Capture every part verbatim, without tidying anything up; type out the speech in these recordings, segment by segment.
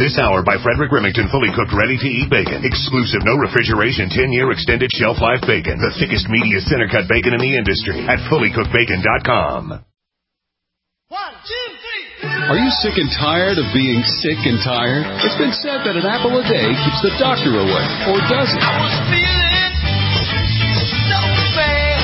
This hour by Frederick Remington, fully cooked, ready-to-eat bacon. Exclusive, no refrigeration, ten-year extended shelf life bacon. The thickest, meatiest, center-cut bacon in the industry at fully cooked bacon dot com. One, two, three. Are you sick and tired of being sick and tired? It's been said that an apple a day keeps the doctor away, or does it? I was feeling so bad.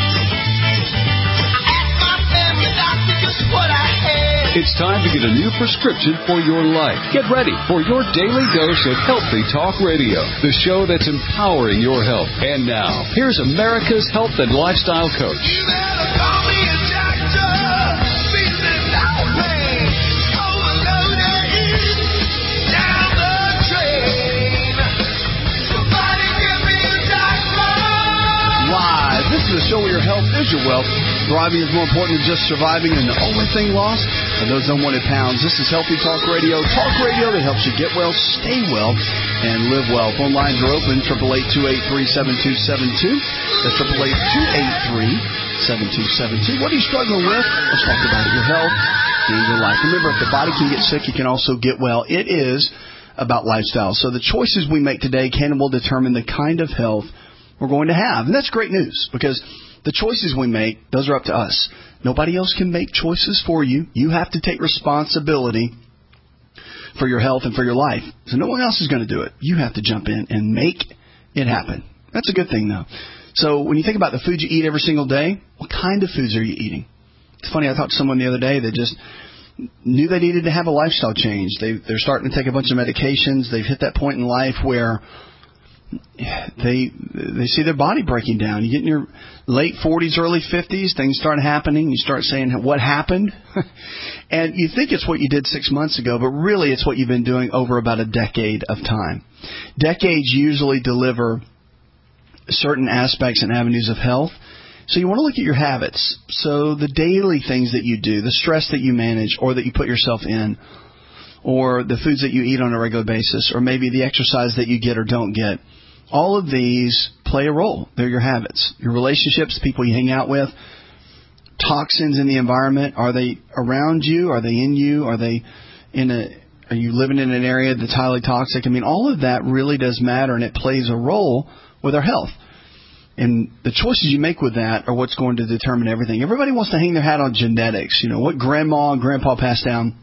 I asked my family doctor just what I had. It's time to get a new prescription for your life. Get ready for your daily dose of Healthy Talk Radio, the show that's empowering your health. And now, here's America's health and lifestyle coach. You better call me a doctor. Feeling lonely, overloaded, down the drain. Somebody give me a doctor. Live. This is a show where your health is your wealth. Thriving is more important than just surviving, and the only thing lost are those unwanted pounds. This is Healthy Talk Radio. Talk radio that helps you get well, stay well, and live well. Phone lines are open, eight eight eight, two eight three, seven two seven two. That's eight eight eight, two eight three, seven two seven two. What are you struggling with? Let's talk about your health and your life. Remember, if the body can get sick, it can also get well. It is about lifestyle. So the choices we make today can and will determine the kind of health we're going to have. And that's great news, because the choices we make, those are up to us. Nobody else can make choices for you. You have to take responsibility for your health and for your life. So no one else is going to do it. You have to jump in and make it happen. That's a good thing, though. So when you think about the food you eat every single day, what kind of foods are you eating? It's funny, I talked to someone the other day that just knew they needed to have a lifestyle change. They, they're starting to take a bunch of medications. They've hit that point in life where they they see their body breaking down. You get in your late forties, early fifties, things start happening. You start saying, what happened? And you think it's what you did six months ago, but really it's what you've been doing over about a decade of time. Decades usually deliver certain aspects and avenues of health. So you want to look at your habits. So the daily things that you do, the stress that you manage or that you put yourself in, or the foods that you eat on a regular basis, or maybe the exercise that you get or don't get. All of these play a role. They're your habits, your relationships, people you hang out with, toxins in the environment. Are they around you? Are they in you? Are they in a? Are you living in an area that's highly toxic? I mean, all of that really does matter, and it plays a role with our health. And the choices you make with that are what's going to determine everything. Everybody wants to hang their hat on genetics. You know, what grandma and grandpa passed down.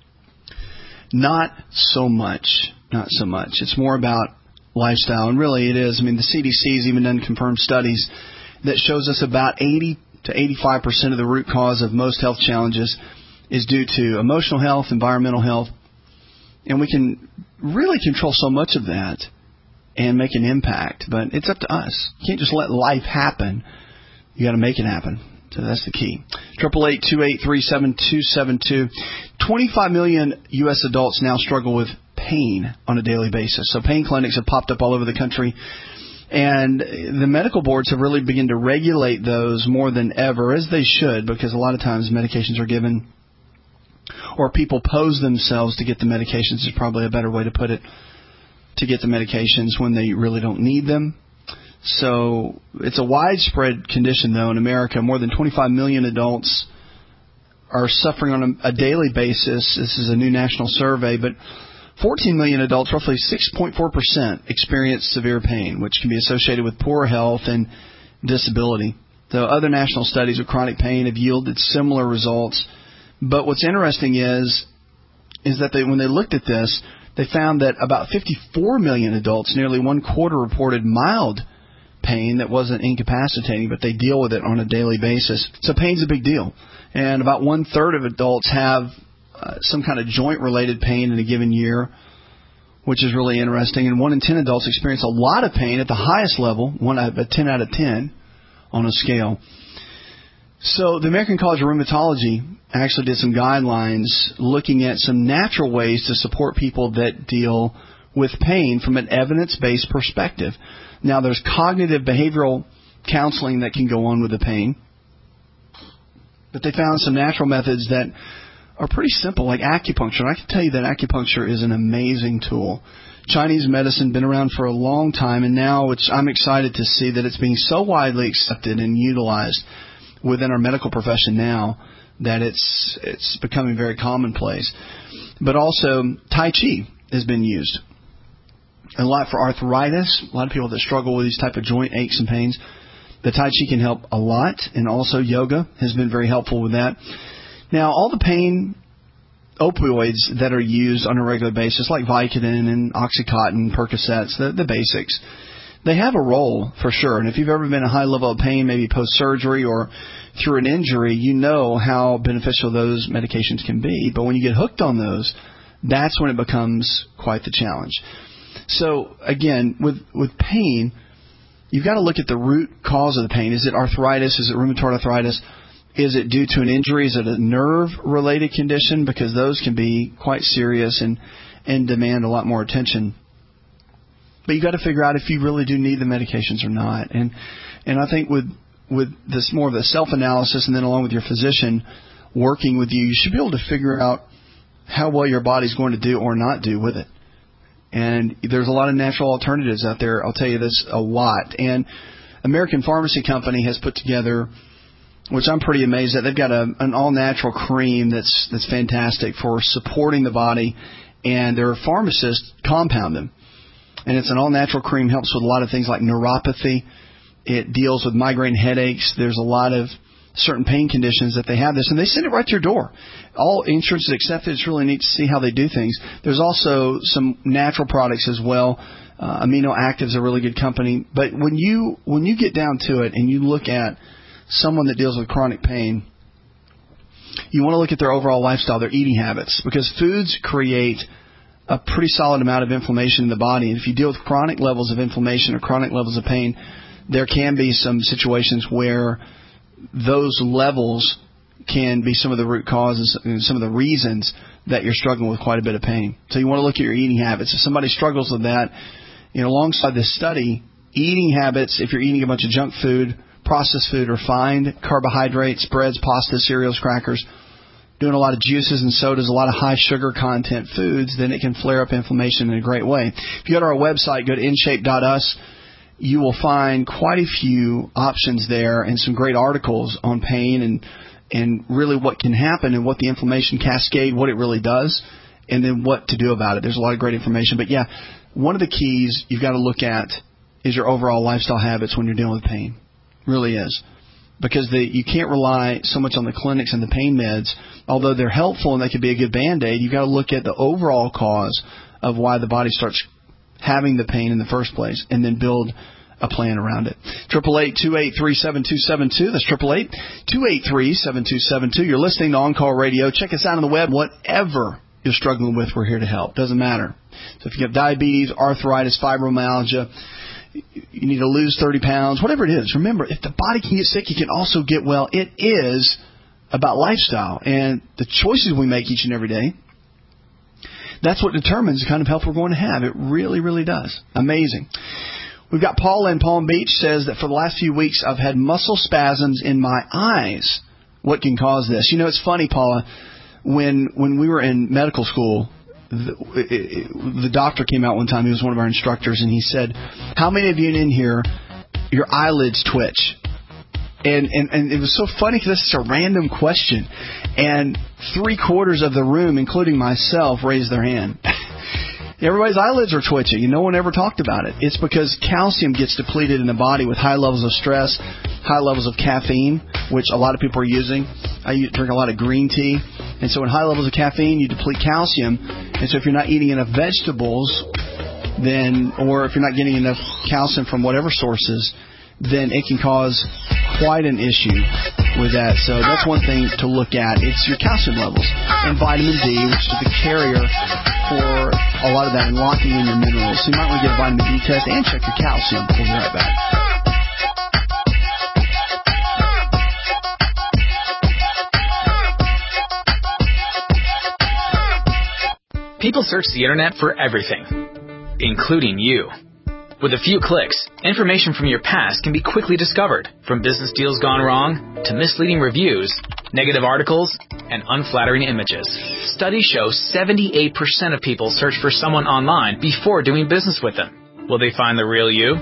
Not so much. Not so much. It's more about lifestyle. And really it is. I mean, the C D C has even done confirmed studies that shows us about eighty to eighty-five percent of the root cause of most health challenges is due to emotional health, environmental health. And we can really control so much of that and make an impact. But it's up to us. You can't just let life happen. You got to make it happen. So that's the key. eight eight eight, two eight three, seven two seven two. twenty-five million U S adults now struggle with pain on a daily basis. So pain clinics have popped up all over the country. And the medical boards have really begun to regulate those more than ever, as they should, because a lot of times medications are given, or people pose themselves to get the medications, is probably a better way to put it, to get the medications when they really don't need them. So it's a widespread condition, though, in America. More than twenty-five million adults are suffering on a, a daily basis. This is a new national survey, but fourteen million adults, roughly six point four percent, experience severe pain, which can be associated with poor health and disability. Though other national studies of chronic pain have yielded similar results. But what's interesting is, is that they, when they looked at this, they found that about fifty-four million adults, nearly one quarter, reported mild pain that wasn't incapacitating, but they deal with it on a daily basis. So pain's a big deal. And about one-third of adults have uh, some kind of joint-related pain in a given year, which is really interesting. And one in ten adults experience a lot of pain at the highest level, one out of ten out of ten on a scale. So the American College of Rheumatology actually did some guidelines looking at some natural ways to support people that deal with pain from an evidence-based perspective. Now, there's cognitive behavioral counseling that can go on with the pain, but they found some natural methods that are pretty simple, like acupuncture. And I can tell you that acupuncture is an amazing tool. Chinese medicine been around for a long time, and now it's, I'm excited to see that it's being so widely accepted and utilized within our medical profession now that it's it's becoming very commonplace. But also Tai Chi has been used. A lot for arthritis. A lot of people that struggle with these type of joint aches and pains. The Tai Chi can help a lot, and also yoga has been very helpful with that. Now, all the pain opioids that are used on a regular basis, like Vicodin and Oxycontin, Percocets, the, the basics, they have a role for sure. And if you've ever been in a high level of pain, maybe post-surgery or through an injury, you know how beneficial those medications can be. But when you get hooked on those, that's when it becomes quite the challenge. So, again, with, with pain, you've got to look at the root cause of the pain. Is it arthritis? Is it rheumatoid arthritis? Is it due to an injury? Is it a nerve-related condition? Because those can be quite serious and, and demand a lot more attention. But you've got to figure out if you really do need the medications or not. And and I think with with this more of a self-analysis and then along with your physician working with you, you should be able to figure out how well your body's going to do or not do with it. And there's a lot of natural alternatives out there. I'll tell you this a lot. And American Pharmacy Company has put together, which I'm pretty amazed at, they've got a, an all-natural cream that's that's fantastic for supporting the body, and their pharmacists compound them. And it's an all-natural cream, helps with a lot of things like neuropathy. It deals with migraine headaches. There's a lot of certain pain conditions that they have this, and they send it right to your door. All insurance is accepted. It's really neat to see how they do things. There's also some natural products as well. Uh, Amino Active's a really good company. But when you when you get down to it and you look at someone that deals with chronic pain, you want to look at their overall lifestyle, their eating habits, because foods create a pretty solid amount of inflammation in the body. And if you deal with chronic levels of inflammation or chronic levels of pain, there can be some situations where those levels can be some of the root causes and some of the reasons that you're struggling with quite a bit of pain. So you want to look at your eating habits. If somebody struggles with that, you know, alongside this study, eating habits, if you're eating a bunch of junk food, processed food, refined carbohydrates, breads, pasta, cereals, crackers, doing a lot of juices and sodas, a lot of high sugar content foods, then it can flare up inflammation in a great way. If you go to our website, go to in shape dot us, you will find quite a few options there and some great articles on pain and and really what can happen and what the inflammation cascade, what it really does, and then what to do about it. There's a lot of great information. But, yeah, one of the keys you've got to look at is your overall lifestyle habits when you're dealing with pain. It really is. Because the, you can't rely so much on the clinics and the pain meds. Although they're helpful and they could be a good Band-Aid, you've got to look at the overall cause of why the body starts having the pain in the first place and then build a plan around it. eight eight eight, two eight three, seven two seven two. That's eight eight eight, two eight three, seven two seven two. You're listening to On Call Radio. Check us out on the web. Whatever you're struggling with, we're here to help. Doesn't matter. So if you have diabetes, arthritis, fibromyalgia, you need to lose thirty pounds, whatever it is, remember, if the body can get sick, you can also get well. It is about lifestyle and the choices we make each and every day. That's what determines the kind of health we're going to have. It really, really does. Amazing. We've got Paula in Palm Beach says that for the last few weeks I've had muscle spasms in my eyes. What can cause this? You know, it's funny, Paula, when when we were in medical school, the, the doctor came out one time. He was one of our instructors, and he said, how many of you in here, your eyelids twitch? And, and, and it was so funny because this is a random question. And three quarters of the room, including myself, raised their hand. Everybody's eyelids are twitching, and no one ever talked about it. It's because calcium gets depleted in the body with high levels of stress, high levels of caffeine, which a lot of people are using. I drink a lot of green tea. And so in high levels of caffeine, you deplete calcium. And so if you're not eating enough vegetables, then, or if you're not getting enough calcium from whatever sources, then it can cause quite an issue with that. So that's one thing to look at. It's your calcium levels and vitamin D, which is the carrier for a lot of that and locking in your minerals. So you might want to get a vitamin D test and check your calcium. We'll be right back. People search the internet for everything, including you. With a few clicks, information from your past can be quickly discovered, from business deals gone wrong to misleading reviews, negative articles, and unflattering images. Studies show seventy-eight percent of people search for someone online before doing business with them. Will they find the real you?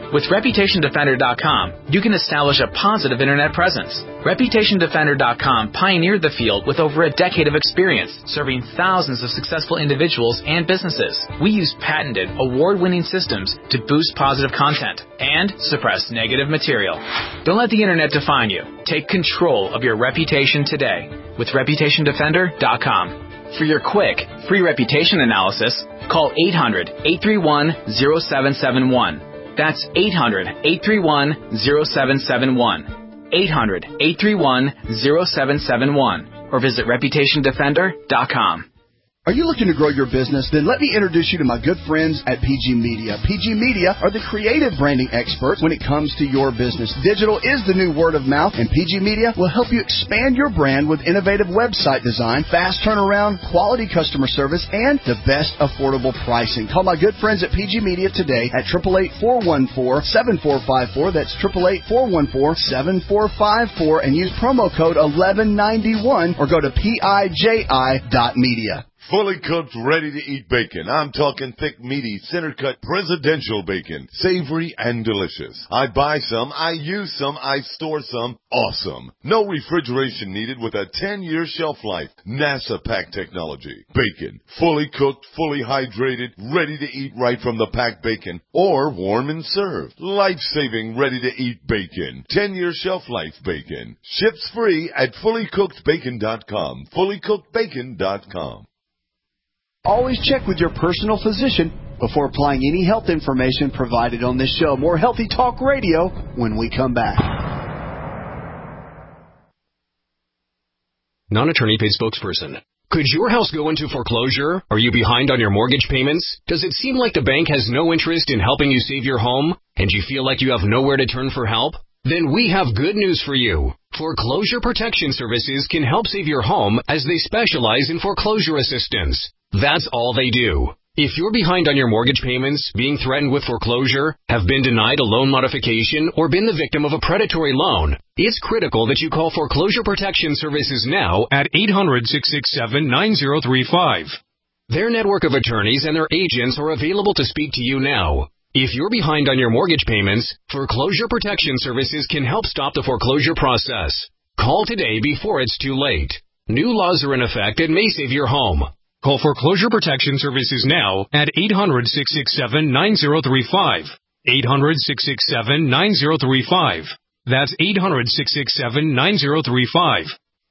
With Reputation Defender dot com, you can establish a positive internet presence. Reputation Defender dot com pioneered the field with over a decade of experience, serving thousands of successful individuals and businesses. We use patented, award-winning systems to boost positive content and suppress negative material. Don't let the internet define you. Take control of your reputation today with Reputation Defender dot com. For your quick, free reputation analysis, call eight hundred, eight three one, zero seven seven one. That's eight hundred, eight three one, zero seven seven one. eight hundred, eight three one, zero seven seven one. Or visit Reputation Defender dot com. Are you looking to grow your business? Then let me introduce you to my good friends at P G Media. P G Media are the creative branding experts when it comes to your business. Digital is the new word of mouth, and P G Media will help you expand your brand with innovative website design, fast turnaround, quality customer service, and the best affordable pricing. Call my good friends at P G Media today at eight eight eight, four one four, seven four five four. That's eight eight eight, four one four, seven four five four, and use promo code eleven ninety-one or go to P I J I dot media. Fully cooked, ready-to-eat bacon. I'm talking thick, meaty, center-cut, presidential bacon. Savory and delicious. I buy some, I use some, I store some. Awesome. No refrigeration needed with a ten-year shelf life. NASA pack technology. Bacon. Fully cooked, fully hydrated, ready to eat right from the packed bacon. Or warm and served. Life-saving, ready-to-eat bacon. ten-year shelf life bacon. Ships free at fully cooked bacon dot com. fully cooked bacon dot com. Always check with your personal physician before applying any health information provided on this show. More Healthy Talk Radio when we come back. Non-attorney paid spokesperson. Could your house go into foreclosure? Are you behind on your mortgage payments? Does it seem like the bank has no interest in helping you save your home, and you feel like you have nowhere to turn for help? Then we have good news for you. Foreclosure Protection Services can help save your home as they specialize in foreclosure assistance. That's all they do. If you're behind on your mortgage payments, being threatened with foreclosure, have been denied a loan modification, or been the victim of a predatory loan, it's critical that you call Foreclosure Protection Services now at eight hundred, six six seven, nine zero three five. Their network of attorneys and their agents are available to speak to you now. If you're behind on your mortgage payments, Foreclosure Protection Services can help stop the foreclosure process. Call today before it's too late. New laws are in effect and may save your home. Call Foreclosure Protection Services now at eight hundred, six six seven, nine zero three five. eight hundred, six six seven, nine zero three five. That's eight hundred, six six seven, nine zero three five.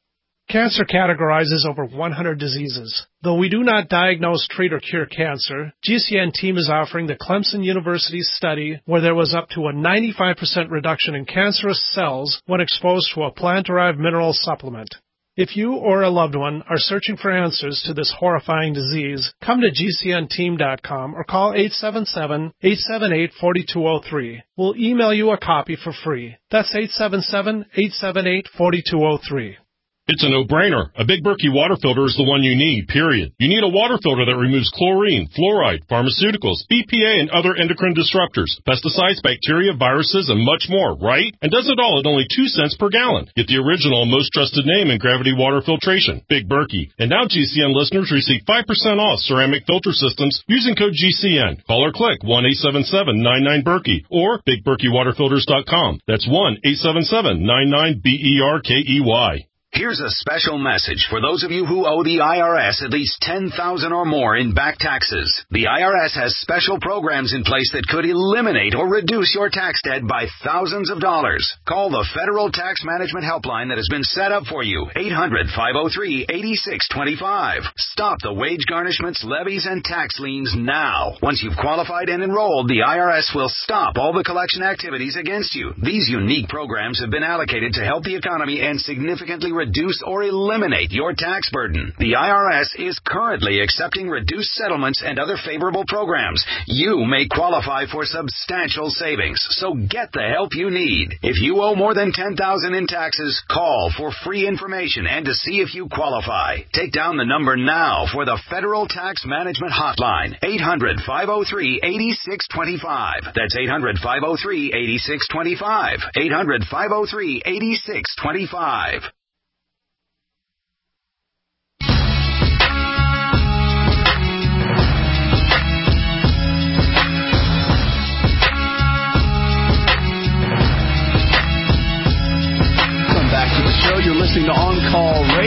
Cancer categorizes over one hundred diseases. Though we do not diagnose, treat, or cure cancer, G C N team is offering the Clemson University study where there was up to a ninety-five percent reduction in cancerous cells when exposed to a plant-derived mineral supplement. If you or a loved one are searching for answers to this horrifying disease, come to G C N team dot com or call eight seven seven, eight seven eight, four two zero three. We'll email you a copy for free. That's eight seven seven, eight seven eight, four two zero three. It's a no-brainer. A Big Berkey water filter is the one you need, period. You need a water filter that removes chlorine, fluoride, pharmaceuticals, B P A, and other endocrine disruptors, pesticides, bacteria, viruses, and much more, right? And does it all at only two cents per gallon. Get the original and most trusted name in gravity water filtration, Big Berkey. And now G C N listeners receive five percent off ceramic filter systems using code G C N. Call or click one eight seven seven, nine nine, Berkey or big berkey water filters dot com. That's one eight seven seven, nine nine, B E R K E Y. Here's a special message for those of you who owe the I R S at least ten thousand dollars or more in back taxes. The I R S has special programs in place that could eliminate or reduce your tax debt by thousands of dollars. Call the Federal Tax Management Helpline that has been set up for you, eight hundred, five oh three, eight six two five. Stop the wage garnishments, levies, and tax liens now. Once you've qualified and enrolled, the I R S will stop all the collection activities against you. These unique programs have been allocated to help the economy and significantly reduce reduce or eliminate your tax burden. The I R S is currently accepting reduced settlements and other favorable programs. You may qualify for substantial savings, so get the help you need. If you owe more than ten thousand dollars in taxes, call for free information and to see if you qualify. Take down the number now for the Federal Tax Management Hotline, eight hundred, five oh three, eight six two five. That's eight hundred, five oh three, eight six two five. eight hundred, five oh three, eight six two five.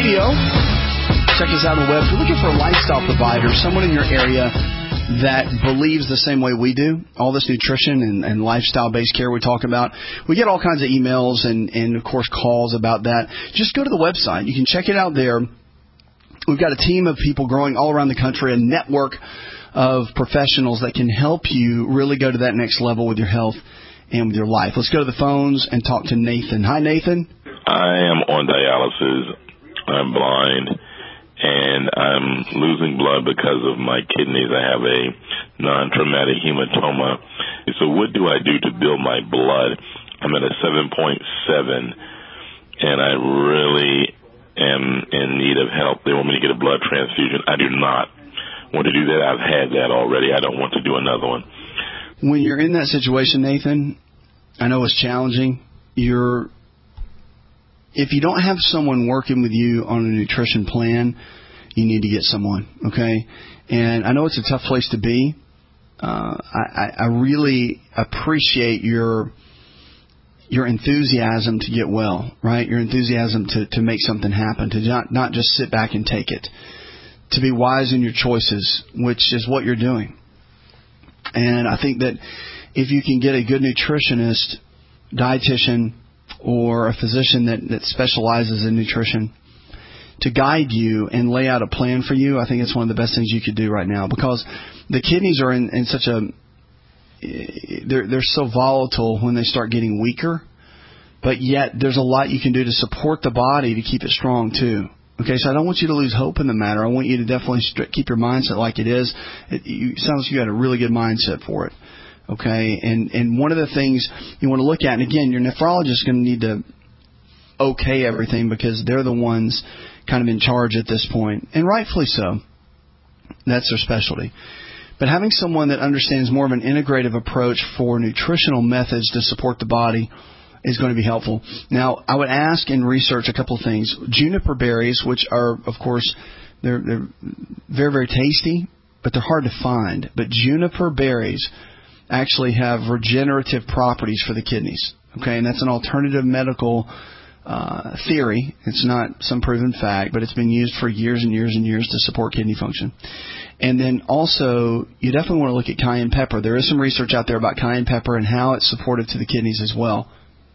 Radio. Check us out on the web. If you're looking for a lifestyle provider, someone in your area that believes the same way we do, all this nutrition and, and lifestyle-based care we talk about, we get all kinds of emails and, and, of course, calls about that. Just go to the website. You can check it out there. We've got a team of people growing all around the country, a network of professionals that can help you really go to that next level with your health and with your life. Let's go to the phones and talk to Nathan. Hi, Nathan. I am on dialysis. I'm blind. And I'm losing blood because of my kidneys. I have a non-traumatic hematoma. So what do I do to build my blood? I'm at a seven point seven, and I really am in need of help. They want me to get a blood transfusion. I do not want to do that. I've had that already. I don't want to do another one. When you're in that situation, Nathan, I know it's challenging. You're If you don't have someone working with you on a nutrition plan, you need to get someone, okay? And I know it's a tough place to be. Uh, I, I really appreciate your your enthusiasm to get well, right? Your enthusiasm to, to make something happen, to not, not just sit back and take it, to be wise in your choices, which is what you're doing. And I think that if you can get a good nutritionist, dietitian, or a physician that, that specializes in nutrition to guide you and lay out a plan for you, I think it's one of the best things you could do right now, because the kidneys are in, in such a they're they're so volatile when they start getting weaker, but yet there's a lot you can do to support the body to keep it strong too. Okay, so I don't want you to lose hope in the matter. I want you to definitely st- keep your mindset like it is. It, you, it sounds like you got a really good mindset for it. Okay, and, and one of the things you want to look at, and again, your nephrologist is going to need to okay everything because they're the ones kind of in charge at this point, and rightfully so. That's their specialty. But having someone that understands more of an integrative approach for nutritional methods to support the body is going to be helpful. Now, I would ask and research a couple of things. Juniper berries, which are, of course, they're, they're very, very tasty, but they're hard to find. But juniper berries actually have regenerative properties for the kidneys. Okay, and that's an alternative medical uh, theory. It's not some proven fact, but it's been used for years and years and years to support kidney function. And then also, you definitely want to look at cayenne pepper. There is some research out there about cayenne pepper and how it's supportive to the kidneys as well.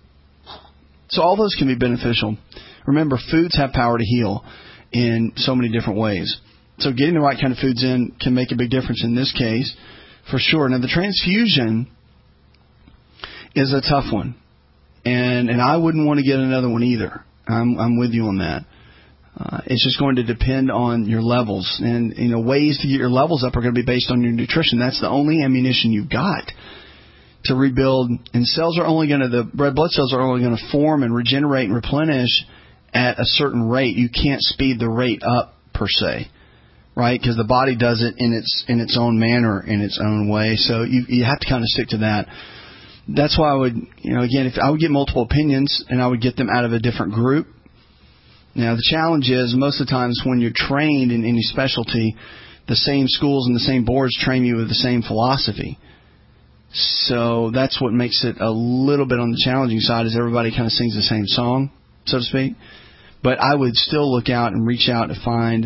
So all those can be beneficial. Remember, foods have power to heal in so many different ways. So getting the right kind of foods in can make a big difference in this case, for sure. Now, the transfusion is a tough one, and and I wouldn't want to get another one either. I'm I'm with you on that. Uh, it's just going to depend on your levels, and you know ways to get your levels up are going to be based on your nutrition. That's the only ammunition you've got to rebuild. And cells are only going to the red blood cells are only going to form and regenerate and replenish at a certain rate. You can't speed the rate up per se. Right, because the body does it in its in its own manner, in its own way. So you you have to kind of stick to that. That's why I would, you know, again, if I would get multiple opinions and I would get them out of a different group. Now the challenge is most of the times when you're trained in any specialty, the same schools and the same boards train you with the same philosophy. So that's what makes it a little bit on the challenging side, is everybody kind of sings the same song, so to speak. But I would still look out and reach out to find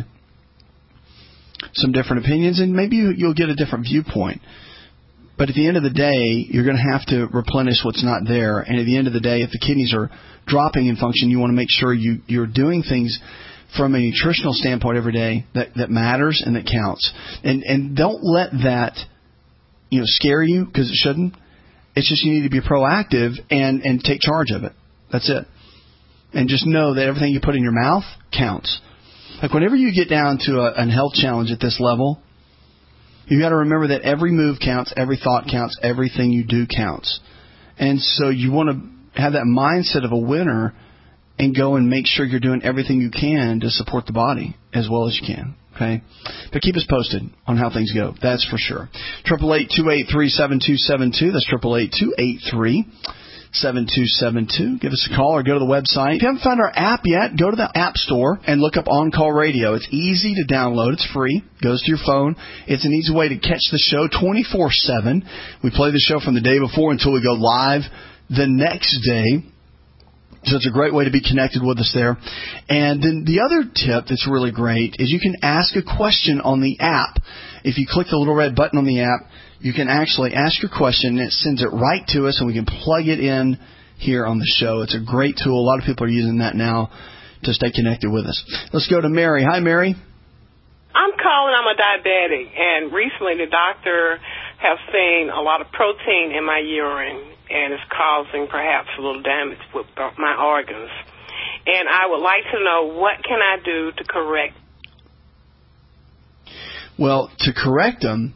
some different opinions, and maybe you'll get a different viewpoint. But at the end of the day, you're going to have to replenish what's not there. And at the end of the day, if the kidneys are dropping in function, you want to make sure you, you're doing things from a nutritional standpoint every day that, that matters and that counts. And and don't let that you know scare you, because it shouldn't. It's just you need to be proactive and, and take charge of it. That's it. And just know that everything you put in your mouth counts. Like whenever you get down to a, a health challenge at this level, you got to remember that every move counts, every thought counts, everything you do counts. And so you want to have that mindset of a winner and go and make sure you're doing everything you can to support the body as well as you can. Okay? But keep us posted on how things go. That's for sure. eight eight eight, two eight three, seven two seven two. That's eight eight eight, two eight three, seven two seven two. Give us a call or go to the website. If you haven't found our app yet, go to the App Store and look up On Call Radio. It's easy to download. It's free. It goes to your phone. It's an easy way to catch the show twenty-four seven. We play the show from the day before until we go live the next day. So it's a great way to be connected with us there. And then the other tip that's really great is you can ask a question on the app. If you click the little red button on the app, you can actually ask your question, and it sends it right to us, and we can plug it in here on the show. It's a great tool. A lot of people are using that now to stay connected with us. Let's go to Mary. Hi, Mary. I'm calling. I'm a diabetic, and recently the doctor has seen a lot of protein in my urine, and it's causing perhaps a little damage with my organs. And I would like to know, what can I do to correct? Well, to correct them,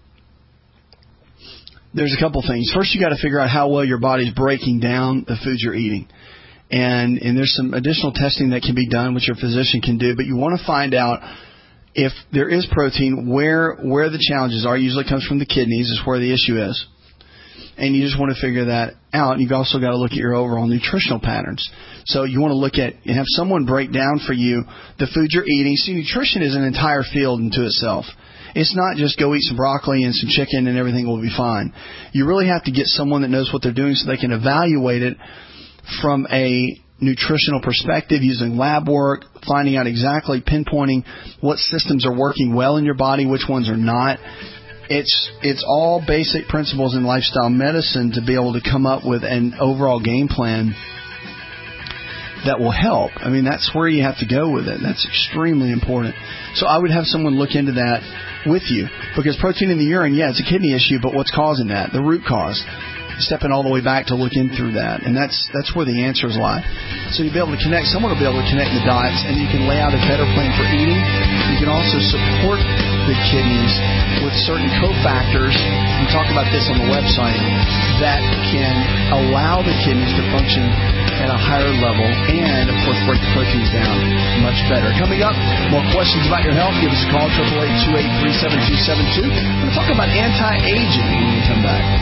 there's a couple things. First, you got to figure out how well your body's breaking down the foods you're eating. And, and there's some additional testing that can be done, which your physician can do. But you want to find out if there is protein, where where the challenges are. Usually comes from the kidneys is where the issue is. And you just want to figure that out. You've also got to look at your overall nutritional patterns. So you want to look at and have someone break down for you the food you're eating. See, nutrition is an entire field unto itself. It's not just go eat some broccoli and some chicken and everything will be fine. You really have to get someone that knows what they're doing so they can evaluate it from a nutritional perspective, using lab work, finding out exactly, pinpointing what systems are working well in your body, which ones are not. It's it's all basic principles in lifestyle medicine to be able to come up with an overall game plan that will help. I mean, that's where you have to go with it. That's extremely important. So I would have someone look into that with you, because protein in the urine, yeah, it's a kidney issue, but what's causing that? The root cause. Stepping all the way back to look in through that. And that's that's where the answers lie. So you'll be able to connect. Someone will be able to connect the dots, and you can lay out a better plan for eating. You can also support the kidneys with certain cofactors. We talk about this on the website, that can allow the kidneys to function at a higher level and, of course, break the proteins down much better. Coming up, more questions about your health. Give us a call, eight eight eight, two eight three, seven two seven two. We're going to talk about anti-aging when we come back.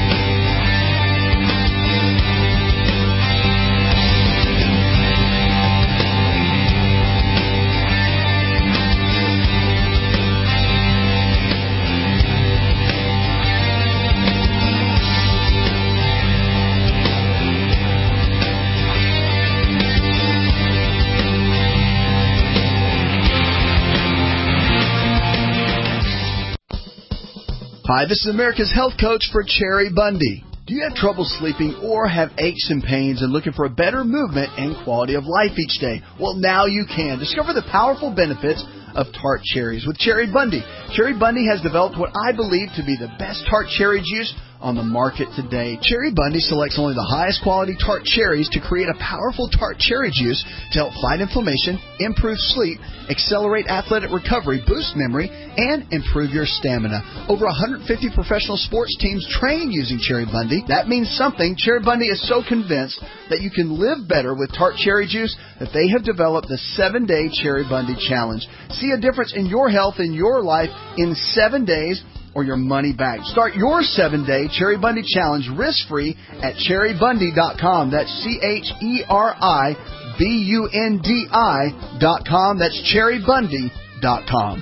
Hi, this is America's Health Coach for Cherry Bundy. Do you have trouble sleeping or have aches and pains and looking for a better movement and quality of life each day? Well, now you can. Discover the powerful benefits of tart cherries with Cherry Bundy. Cherry Bundy has developed what I believe to be the best tart cherry juice on the market today. Cherry Bundy selects only the highest quality tart cherries to create a powerful tart cherry juice to help fight inflammation, improve sleep, accelerate athletic recovery, boost memory, and improve your stamina. Over one hundred fifty professional sports teams train using Cherry Bundy. That means something. Cherry Bundy is so convinced that you can live better with tart cherry juice that they have developed the seven-day Cherry Bundy Challenge. See a difference in your health and your life in seven days or your money back. Start your seven-day Cherry Bundy Challenge risk-free at cherry bundy dot com. That's C H E R I B U N D I dot com. That's cherry bundy dot com.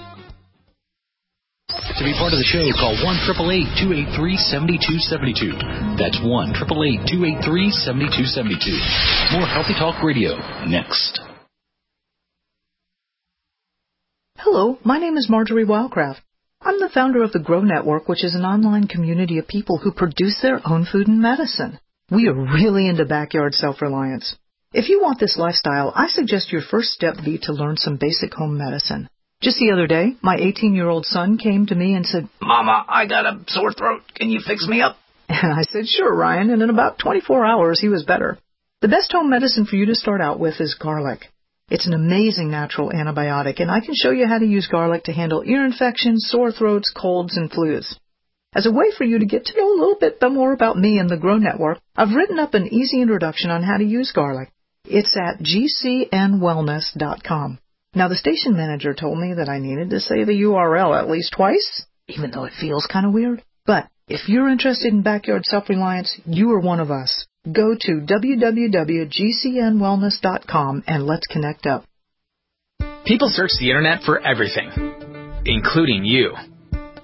To be part of the show, call one eight eight eight, two eight three, seven two seven two. That's one eight eight eight, two eight three, seven two seven two. More Healthy Talk Radio next. Hello, my name is Marjorie Wildcraft. I'm the founder of the Grow Network, which is an online community of people who produce their own food and medicine. We are really into backyard self-reliance. If you want this lifestyle, I suggest your first step be to learn some basic home medicine. Just the other day, my eighteen-year-old son came to me and said, "Mama, I got a sore throat. Can you fix me up?" And I said, "Sure, Ryan," and in about twenty-four hours, he was better. The best home medicine for you to start out with is garlic. It's an amazing natural antibiotic, and I can show you how to use garlic to handle ear infections, sore throats, colds, and flus. As a way for you to get to know a little bit more about me and the Grow Network, I've written up an easy introduction on how to use garlic. It's at G C N wellness dot com. Now, the station manager told me that I needed to say the U R L at least twice, even though it feels kind of weird. But if you're interested in backyard self-reliance, you are one of us. Go to w w w dot G C N wellness dot com and let's connect up. People search the internet for everything, including you.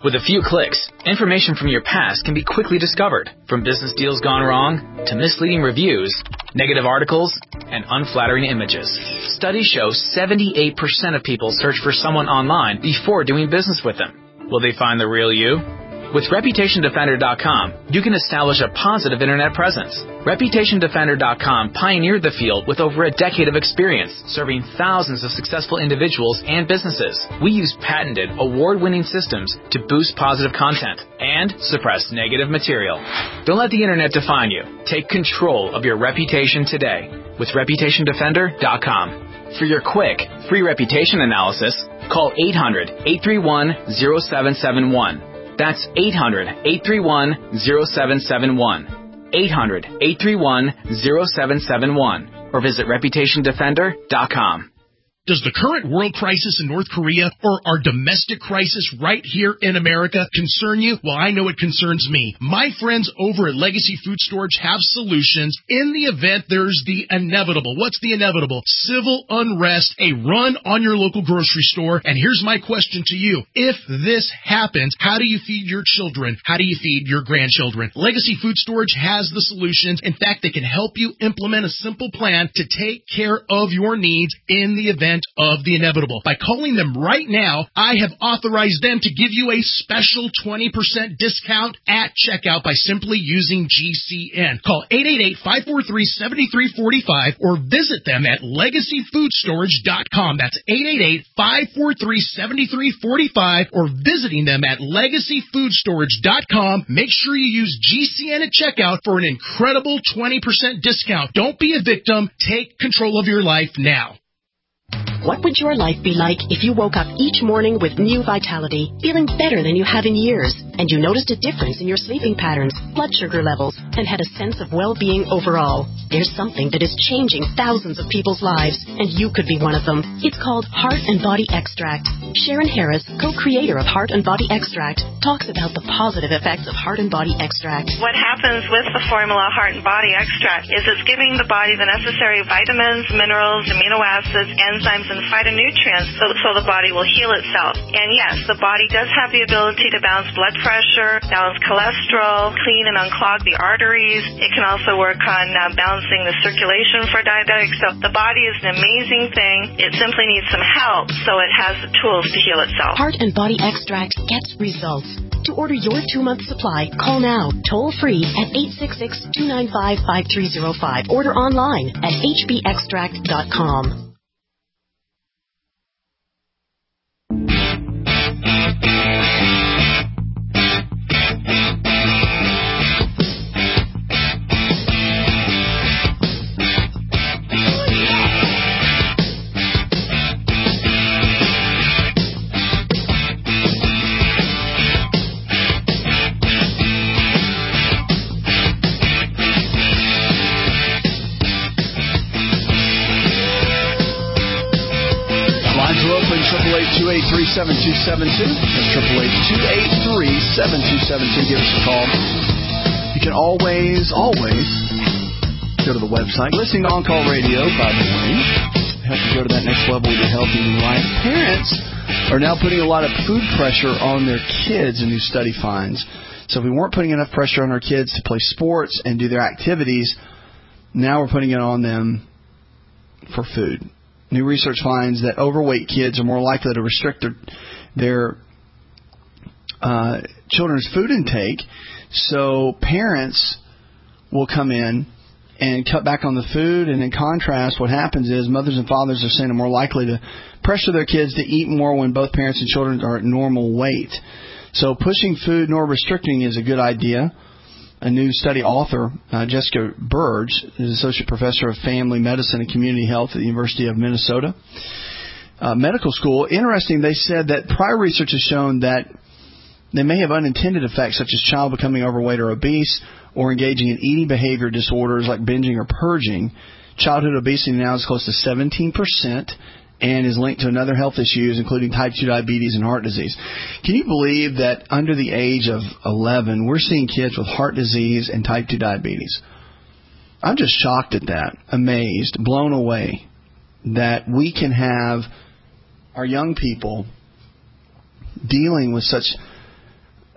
With a few clicks, information from your past can be quickly discovered, from business deals gone wrong to misleading reviews, negative articles, and unflattering images. Studies show seventy-eight percent of people search for someone online before doing business with them. Will they find the real you? With Reputation Defender dot com, you can establish a positive internet presence. Reputation Defender dot com pioneered the field with over a decade of experience, serving thousands of successful individuals and businesses. We use patented, award-winning systems to boost positive content and suppress negative material. Don't let the internet define you. Take control of your reputation today with Reputation Defender dot com. For your quick, free reputation analysis, call eight hundred, eight three one, zero seven seven one. That's eight hundred, eight three one, zero seven seven one. eight hundred, eight three one, zero seven seven one. Or visit Reputation Defender dot com. Does the current world crisis in North Korea or our domestic crisis right here in America concern you? Well, I know it concerns me. My friends over at Legacy Food Storage have solutions in the event there's the inevitable. What's the inevitable? Civil unrest, a run on your local grocery store. And here's my question to you. If this happens, how do you feed your children? How do you feed your grandchildren? Legacy Food Storage has the solutions. In fact, they can help you implement a simple plan to take care of your needs in the event of the inevitable. By calling them right now, I have authorized them to give you a special twenty percent discount at checkout by simply using G C N. Call eight eight eight, five four three, seven three four five or visit them at Legacy Food Storage dot com. That's eight eight eight, five four three, seven three four five or visiting them at Legacy Food Storage dot com. Make sure you use G C N at checkout for an incredible twenty percent discount. Don't be a victim. Take control of your life now. What would your life be like if you woke up each morning with new vitality, feeling better than you have in years, and you noticed a difference in your sleeping patterns, blood sugar levels, and had a sense of well-being overall? There's something that is changing thousands of people's lives, and you could be one of them. It's called Heart and Body Extract. Sharon Harris, co-creator of Heart and Body Extract, talks about the positive effects of Heart and Body Extract. What happens with the formula Heart and Body Extract is it's giving the body the necessary vitamins, minerals, amino acids, enzymes, and phytonutrients so, so the body will heal itself. And yes, the body does have the ability to balance blood pressure, balance cholesterol, clean and unclog the arteries. It can also work on uh, balancing the circulation for diabetics. So the body is an amazing thing. It simply needs some help so it has the tools to heal itself. Heart and Body Extract gets results. To order your two-month supply, call now, toll-free at eight six six, two nine five, five three zero five. Order online at h b extract dot com. two eight three, seven two seven two. That's eight eight eight, two eight three, seven two seven two. Give us a call. You can always, always go to the website. Listening to On-Call Radio, by the way, help you go to that next level with your healthy life. Parents are now putting a lot of food pressure on their kids, a new study finds. So if we weren't putting enough pressure on our kids to play sports and do their activities, now we're putting it on them for food. New research finds that overweight kids are more likely to restrict their, their uh, children's food intake. So parents will come in and cut back on the food. And in contrast, what happens is mothers and fathers are saying are more likely to pressure their kids to eat more when both parents and children are at normal weight. So pushing food nor restricting is a good idea. A new study author, uh, Jessica Burge, is Associate Professor of Family Medicine and Community Health at the University of Minnesota uh, Medical School. Interesting, they said that prior research has shown that they may have unintended effects such as child becoming overweight or obese or engaging in eating behavior disorders like binging or purging. Childhood obesity now is close to seventeen percent and is linked to another health issues, including type two diabetes and heart disease. Can you believe that under the age of eleven, we're seeing kids with heart disease and type two diabetes? I'm just shocked at that, amazed, blown away that we can have our young people dealing with such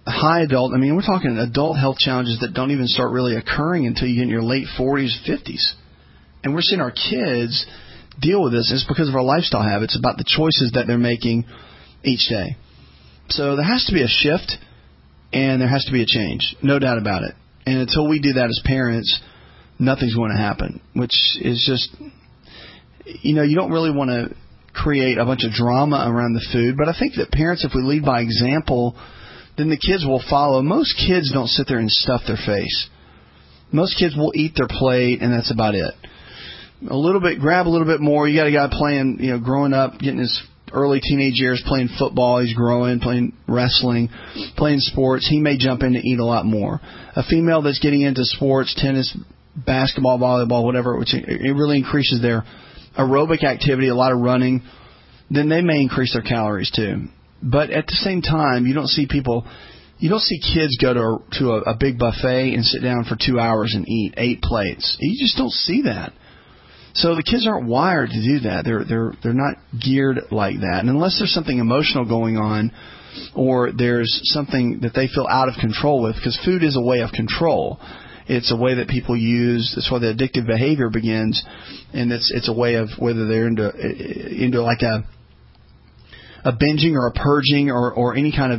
high adult, I mean, we're talking adult health challenges that don't even start really occurring until you get in your late forties, fifties. And we're seeing our kids deal with this. It's because of our lifestyle habits, about the choices that they're making each day. So there has to be a shift, and there has to be a change, no doubt about it. And until we do that as parents, nothing's going to happen, which is just, you know, you don't really want to create a bunch of drama around the food. But I think that parents, if we lead by example, then the kids will follow. Most kids don't sit there and stuff their face. Most kids will eat their plate, and that's about it. A little bit, grab a little bit more. You got a guy playing, you know, growing up, getting his early teenage years, playing football. He's growing, playing wrestling, playing sports. He may jump in to eat a lot more. A female that's getting into sports, tennis, basketball, volleyball, whatever, which it really increases their aerobic activity, a lot of running, then they may increase their calories too. But at the same time, you don't see people, you don't see kids go to a, to a, a big buffet and sit down for two hours and eat eight plates. You just don't see that. So the kids aren't wired to do that. They're they're they're not geared like that. And unless there's something emotional going on, or there's something that they feel out of control with, because food is a way of control. It's a way that people use. That's why the addictive behavior begins, and it's it's a way of whether they're into into like a a binging or a purging or or any kind of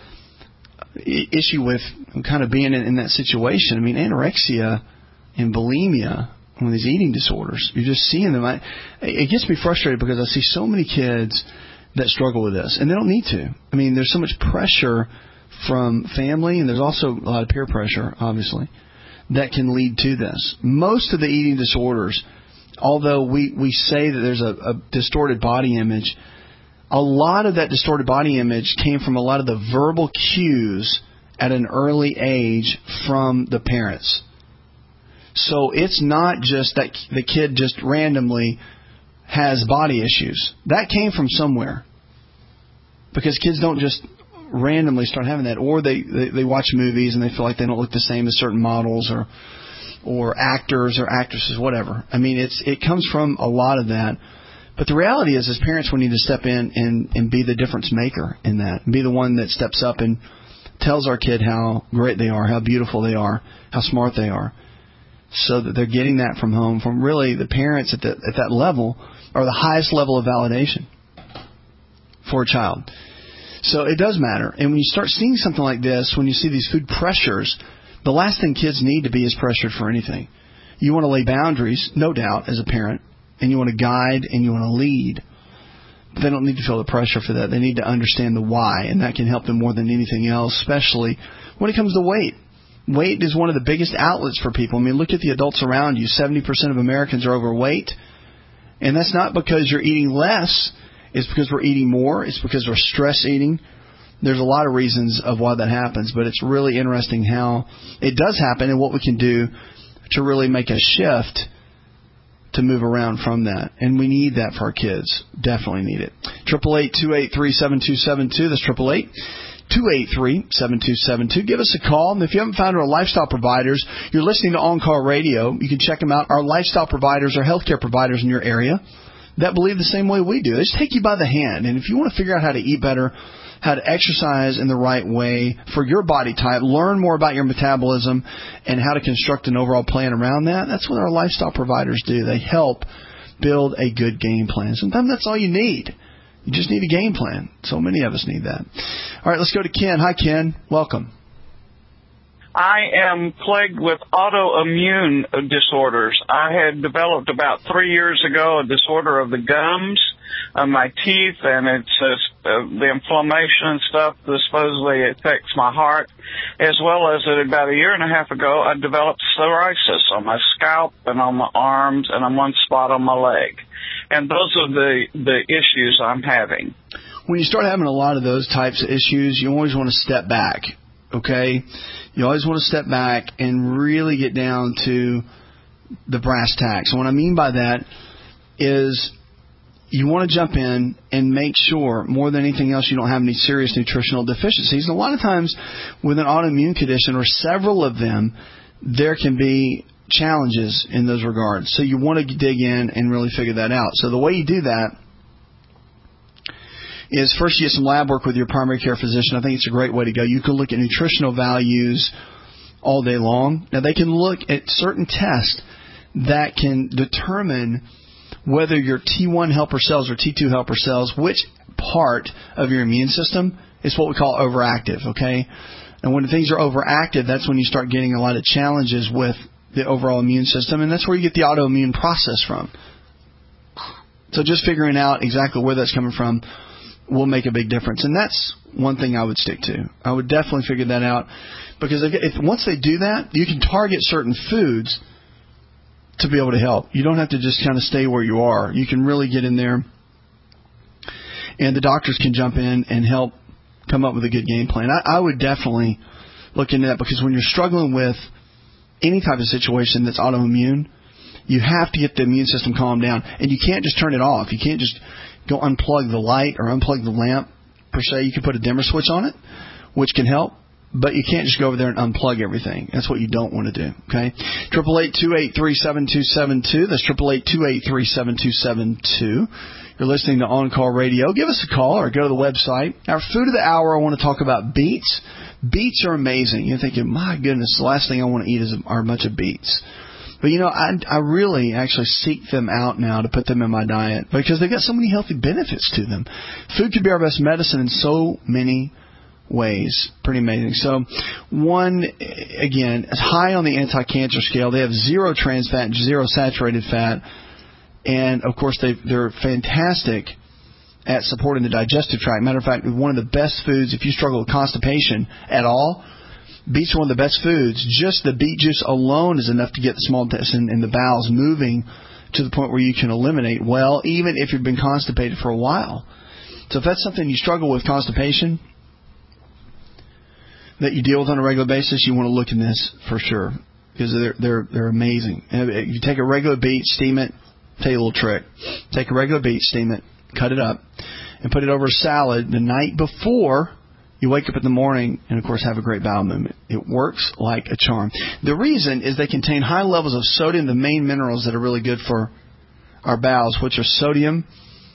issue with kind of being in, in that situation. I mean, anorexia and bulimia. One of these eating disorders, you're just seeing them. I, it gets me frustrated because I see so many kids that struggle with this, and they don't need to. I mean, there's so much pressure from family, and there's also a lot of peer pressure, obviously, that can lead to this. Most of the eating disorders, although we, we say that there's a, a distorted body image, a lot of that distorted body image came from a lot of the verbal cues at an early age from the parents. So it's not just that the kid just randomly has body issues. That came from somewhere. Because kids don't just randomly start having that. Or they, they, they watch movies and they feel like they don't look the same as certain models or or actors or actresses, whatever. I mean, it's it comes from a lot of that. But the reality is, as parents, we need to step in and, and be the difference maker in that. Be the one that steps up and tells our kid how great they are, how beautiful they are, how smart they are. So that they're getting that from home, from really the parents at, the, at that level are the highest level of validation for a child. So it does matter. And when you start seeing something like this, when you see these food pressures, the last thing kids need to be is pressured for anything. You want to lay boundaries, no doubt, as a parent, and you want to guide and you want to lead. But they don't need to feel the pressure for that. They need to understand the why, and that can help them more than anything else, especially when it comes to weight. Weight is one of the biggest outlets for people. I mean, look at the adults around you. seventy percent of Americans are overweight. And that's not because you're eating less. It's because we're eating more. It's because we're stress eating. There's a lot of reasons of why that happens. But it's really interesting how it does happen and what we can do to really make a shift to move around from that. And we need that for our kids. Definitely need it. eight eight eight, two eight three, seven two seven two. That's eight eight eight, two eight three, seven two seven two. Give us a call. And if you haven't found our lifestyle providers, you're listening to On-Call Radio. You can check them out. Our lifestyle providers are healthcare providers in your area that believe the same way we do. They just take you by the hand. And if you want to figure out how to eat better, how to exercise in the right way for your body type, learn more about your metabolism and how to construct an overall plan around that, that's what our lifestyle providers do. They help build a good game plan. Sometimes that's all you need. You just need a game plan. So many of us need that. All right, let's go to Ken. Hi, Ken. Welcome. I am plagued with autoimmune disorders. I had developed about three years ago a disorder of the gums, of my teeth, and it's uh, the inflammation and stuff that supposedly affects my heart, as well as that about a year and a half ago I developed psoriasis on my scalp and on my arms and on one spot on my leg. And those are the, the issues I'm having. When you start having a lot of those types of issues, you always want to step back, okay? You always want to step back and really get down to the brass tacks. And what I mean by that is you want to jump in and make sure, more than anything else, you don't have any serious nutritional deficiencies. And a lot of times with an autoimmune condition, or several of them, there can be challenges in those regards. So you want to dig in and really figure that out. So the way you do that is first you get some lab work with your primary care physician. I think it's a great way to go. You can look at nutritional values all day long. Now, they can look at certain tests that can determine whether your T one helper cells or T two helper cells, which part of your immune system is what we call overactive, okay? And when things are overactive, that's when you start getting a lot of challenges with the overall immune system, and that's where you get the autoimmune process from. So just figuring out exactly where that's coming from will make a big difference. And that's one thing I would stick to. I would definitely figure that out, because if, if once they do that, you can target certain foods to be able to help. You don't have to just kind of stay where you are. You can really get in there, and the doctors can jump in and help come up with a good game plan. I, I would definitely look into that, because when you're struggling with any type of situation that's autoimmune, you have to get the immune system calmed down, and you can't just turn it off. You can't just go unplug the light or unplug the lamp, per se. You can put a dimmer switch on it, which can help, but you can't just go over there and unplug everything. That's what you don't want to do, okay? eight eight eight, two eight three, seven two seven two. That's eight eight eight, two eight three, seven two seven two. You're listening to On Call Radio. Give us a call or go to the website. Our food of the hour, I want to talk about beets. Beets are amazing. You're thinking, my goodness, the last thing I want to eat is are a bunch of beets. But, you know, I, I really actually seek them out now to put them in my diet, because they've got so many healthy benefits to them. Food could be our best medicine in so many ways. Pretty amazing. So, one, again, is high on the anti-cancer scale. They have zero trans fat and zero saturated fat. And, of course, they, they're fantastic at supporting the digestive tract. Matter of fact, one of the best foods, if you struggle with constipation at all, beets are one of the best foods. Just the beet juice alone is enough to get the small intestine and the bowels moving to the point where you can eliminate well, even if you've been constipated for a while. So if that's something you struggle with, constipation, that you deal with on a regular basis, you want to look in this for sure, because they're they're they're amazing. If you take a regular beet, steam it. I'll tell you a little trick. Take a regular beet, steam it, cut it up, and put it over a salad the night before you wake up in the morning, and, of course, have a great bowel movement. It works like a charm. The reason is they contain high levels of sodium, the main minerals that are really good for our bowels, which are sodium,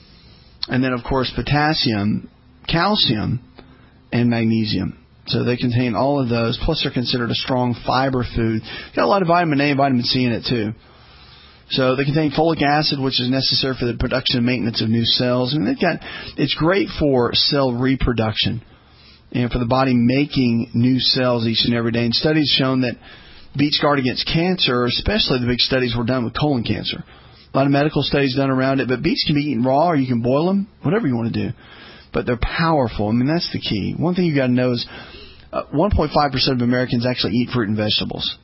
and then, of course, potassium, calcium, and magnesium. So they contain all of those, plus they're considered a strong fiber food. Got a lot of vitamin A and vitamin C in it, too. So they contain folic acid, which is necessary for the production and maintenance of new cells. And they've got, it's great for cell reproduction and for the body making new cells each and every day. And studies shown that beets guard against cancer, especially the big studies were done with colon cancer. A lot of medical studies done around it. But beets can be eaten raw, or you can boil them, whatever you want to do. But they're powerful. I mean, that's the key. One thing you've got to know is uh, one point five percent of Americans actually eat fruit and vegetables.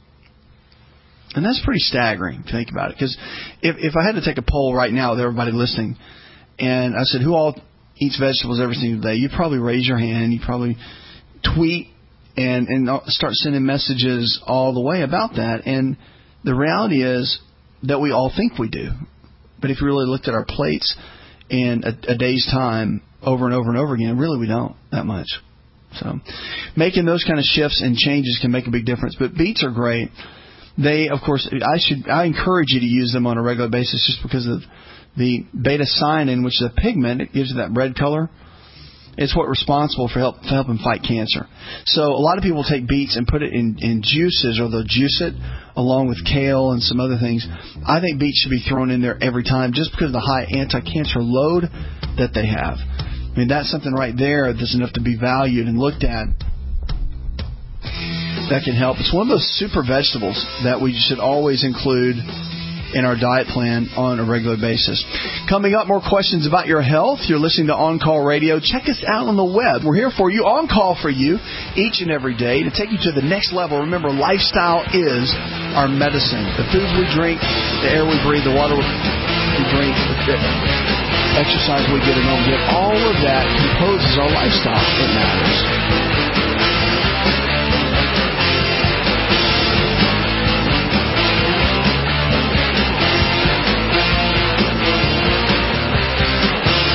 And that's pretty staggering if you think about it. Because if, if I had to take a poll right now with everybody listening, and I said, who all eats vegetables every single day, you'd probably raise your hand. You'd probably tweet and, and start sending messages all the way about that. And the reality is that we all think we do. But if you really looked at our plates in a, a day's time over and over and over again, really we don't that much. So making those kind of shifts and changes can make a big difference. But beets are great. They, of course, I should I encourage you to use them on a regular basis, just because of the beta-cyanin, which is a pigment. It gives you that red color. It's what's responsible for, help, for helping fight cancer. So a lot of people take beets and put it in, in juices, or they'll juice it along with kale and some other things. I think beets should be thrown in there every time, just because of the high anti-cancer load that they have. I mean, that's something right there that's enough to be valued and looked at. That can help. It's one of those super vegetables that we should always include in our diet plan on a regular basis. Coming up, more questions about your health. You're listening to On Call Radio. Check us out on the web. We're here for you, on call for you, each and every day to take you to the next level. Remember, lifestyle is our medicine. The foods we drink, the air we breathe, the water we drink, the exercise we get and don't get, all of that composes our lifestyle. It matters.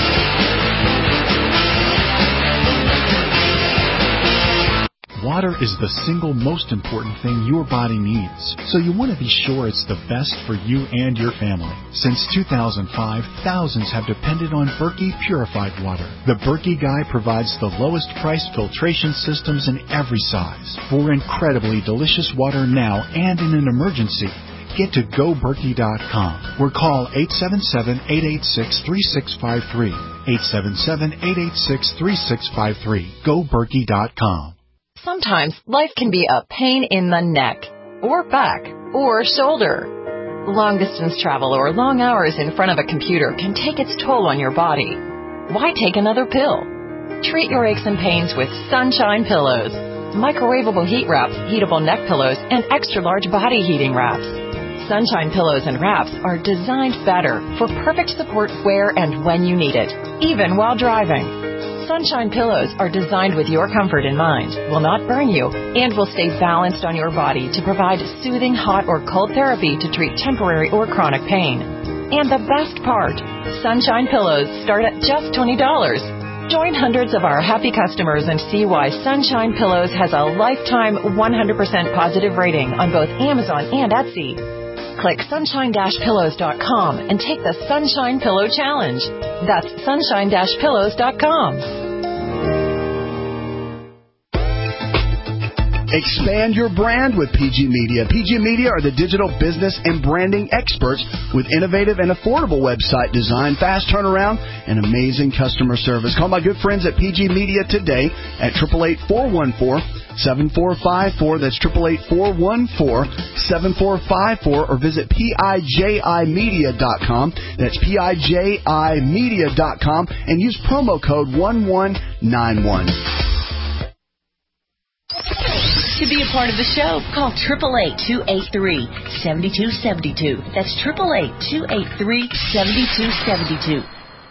Water is the single most important thing your body needs, so you want to be sure it's the best for you and your family. Since two thousand five, thousands have depended on Berkey purified water. The Berkey Guy provides the lowest price filtration systems in every size for incredibly delicious water now and in an emergency. Get to go berkey dot com or call eight seven seven, eight eight six, three six five three. eight seven seven, eight eight six, three six five three. go berkey dot com. Sometimes life can be a pain in the neck, or back, or shoulder. Long-distance travel or long hours in front of a computer can take its toll on your body. Why take another pill? Treat your aches and pains with Sunshine Pillows. Microwavable heat wraps, heatable neck pillows, and extra-large body heating wraps. Sunshine Pillows and wraps are designed better for perfect support where and when you need it, even while driving. Sunshine Pillows are designed with your comfort in mind, will not burn you, and will stay balanced on your body to provide soothing hot or cold therapy to treat temporary or chronic pain. And the best part, Sunshine Pillows start at just twenty dollars. Join hundreds of our happy customers and see why Sunshine Pillows has a lifetime one hundred percent positive rating on both Amazon and Etsy. Click sunshine dash pillows dot com and take the Sunshine Pillow Challenge. That's sunshine dash pillows dot com. Expand your brand with P G Media. P G Media are the digital business and branding experts with innovative and affordable website design, fast turnaround, and amazing customer service. Call my good friends at P G Media today at eight eight eight, four one four, seven four five four. That's eight eight eight, four one four, seven four five four. Or visit piji media dot com. That's piji media dot com and use promo code one one nine one. To be a part of the show, call eight eight eight, two eight three, seven two seven two. That's eight eight eight, two eight three, seven two seven two.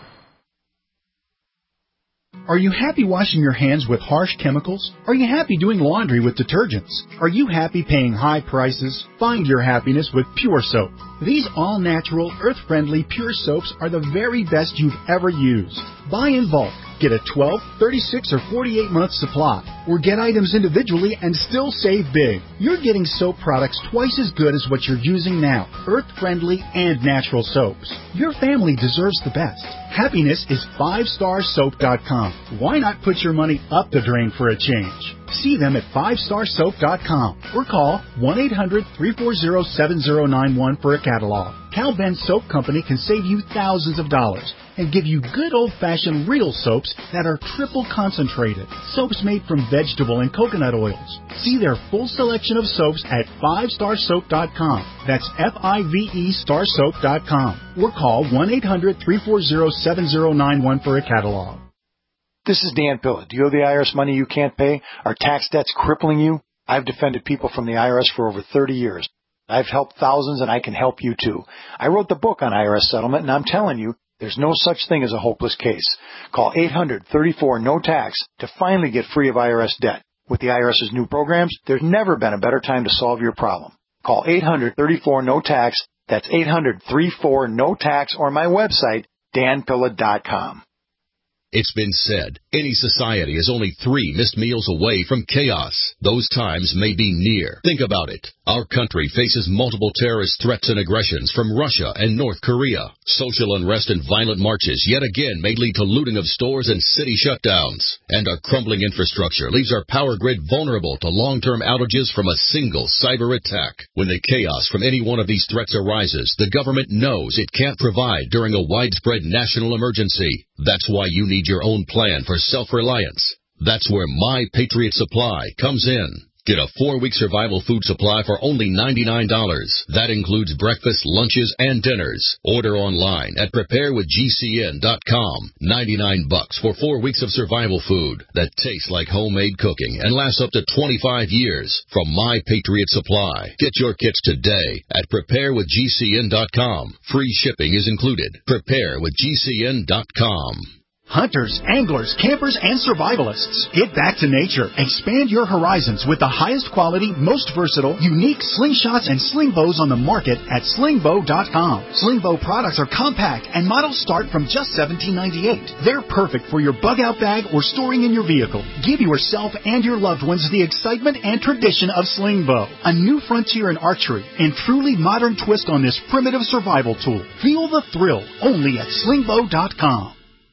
Are you happy washing your hands with harsh chemicals? Are you happy doing laundry with detergents? Are you happy paying high prices? Find your happiness with Pure Soap. These all-natural, earth-friendly Pure Soaps are the very best you've ever used. Buy in bulk. Get a twelve, thirty-six, or forty-eight month supply. Or get items individually and still save big. You're getting soap products twice as good as what you're using now. Earth-friendly and natural soaps. Your family deserves the best. Happiness is five star soap dot com. Why not put your money up the drain for a change? See them at five star soap dot com or call one eight hundred, three four zero, seven zero nine one for a catalog. Cal Ben Soap Company can save you thousands of dollars and give you good old-fashioned real soaps that are triple concentrated. Soaps made from vegetable and coconut oils. See their full selection of soaps at five star soap dot com. That's F I V E star soap dot com. Or call one eight hundred, three four zero, seven zero nine one for a catalog. This is Dan Pilla. Do you owe the I R S money you can't pay? Are tax debts crippling you? I've defended people from the I R S for over thirty years. I've helped thousands, and I can help you too. I wrote the book on I R S settlement, and I'm telling you, there's no such thing as a hopeless case. Call eight hundred, thirty-four, no tax to finally get free of I R S debt. With the IRS's new programs, there's never been a better time to solve your problem. Call eight hundred, thirty-four, no tax. That's eight hundred, thirty-four, no tax, or my website, dan pilla dot com. It's been said, any society is only three missed meals away from chaos. Those times may be near. Think about it. Our country faces multiple terrorist threats and aggressions from Russia and North Korea. Social unrest and violent marches yet again may lead to looting of stores and city shutdowns. And our crumbling infrastructure leaves our power grid vulnerable to long-term outages from a single cyber attack. When the chaos from any one of these threats arises, the government knows it can't provide during a widespread national emergency. That's why you need your own plan for self-reliance. That's where My Patriot Supply comes in. Get a four-week survival food supply for only ninety-nine dollars. That includes breakfast, lunches, and dinners. Order online at prepare with G C N dot com. ninety-nine bucks for four weeks of survival food that tastes like homemade cooking and lasts up to twenty-five years from My Patriot Supply. Get your kits today at prepare with G C N dot com. Free shipping is included. prepare with G C N dot com. Hunters, anglers, campers, and survivalists, get back to nature. Expand your horizons with the highest quality, most versatile, unique slingshots and sling bows on the market at sling bow dot com. Sling bow products are compact and models start from just seventeen ninety-eight. They're perfect for your bug out bag or storing in your vehicle. Give yourself and your loved ones the excitement and tradition of sling bow, a new frontier in archery and truly modern twist on this primitive survival tool. Feel the thrill only at sling bow dot com.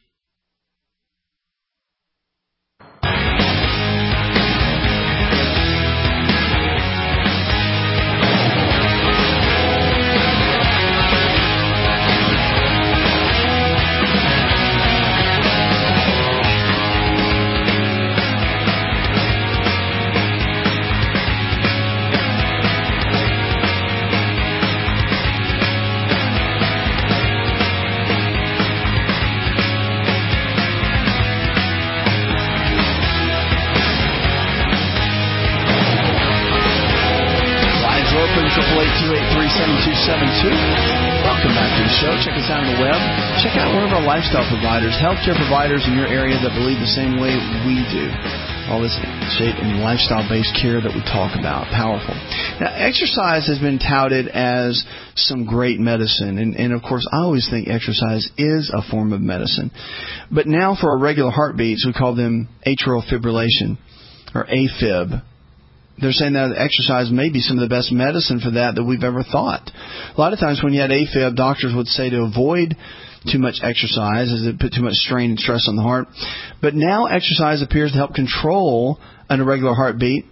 Welcome back to the show. Check us out on the web. Check out one of our lifestyle providers, healthcare providers in your area that believe the same way we do. All this shape and lifestyle-based care that we talk about. Powerful. Now, exercise has been touted as some great medicine. And, and, of course, I always think exercise is a form of medicine. But now for our regular heartbeats, we call them atrial fibrillation, or AFib. They're saying that exercise may be some of the best medicine for that that we've ever thought. A lot of times when you had AFib, doctors would say to avoid too much exercise as it put too much strain and stress on the heart. But now exercise appears to help control an irregular heartbeat